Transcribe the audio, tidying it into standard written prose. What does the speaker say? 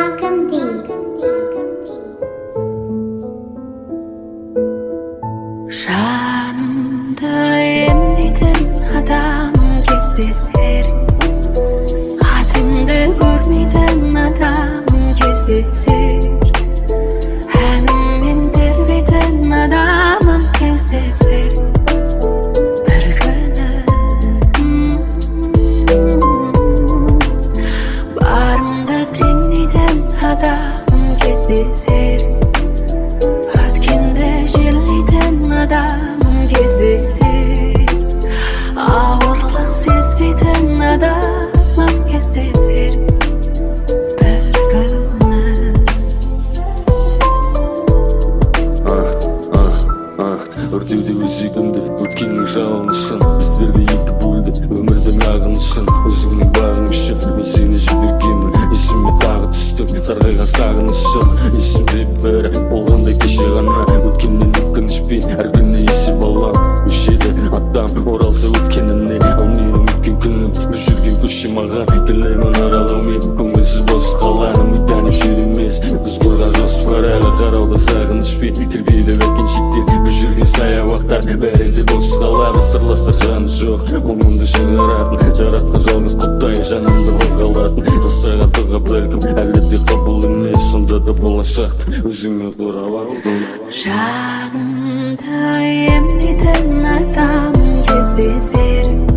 Malcolm D. Жанымда емдейтін адам кездесер, қатымды көрмейтін адам кездесер, әніммен тербейтін адамым кездесер бір күні. Барымды теңдейтін адамым кездесер, өткенді жерлейтін адамым кездесер, ауырлық сезбейтін адамым кездесер бір күні. Өртеуде өзегімді өткеннің жалынышын, біздерді екі бөлді өмірдің ағынышын. Өзіңнің бағың үшін мен сені жібергенмін, есіме тағы түсті сарғайған сағынышым. Есімде бәрі болғандай кеше ғана, өткеннен өкінішпен әр күні есеп алам. Өшеді адам оралса өткеніне, ал менің өткен күнім бір жүрген көше маған. Келемін аралаумен көңілсіз бос қалған, үміттен өшер емес біз құрған жоспар. Әлі қарауда сағынышпен тербеліп өткен шектер, біз жүрген саябақтар бәрі де бос қалады. Сырластар жаны жоқ, мұңымды шығаратын, жаратқан жалғыз құдай жанымды қорғалатын. Жасаған дұға бәлкім әлі де қабыл емес, сонда да болашақты өзіңе құрап алдым. Жанымда емдейтін адам кездесер,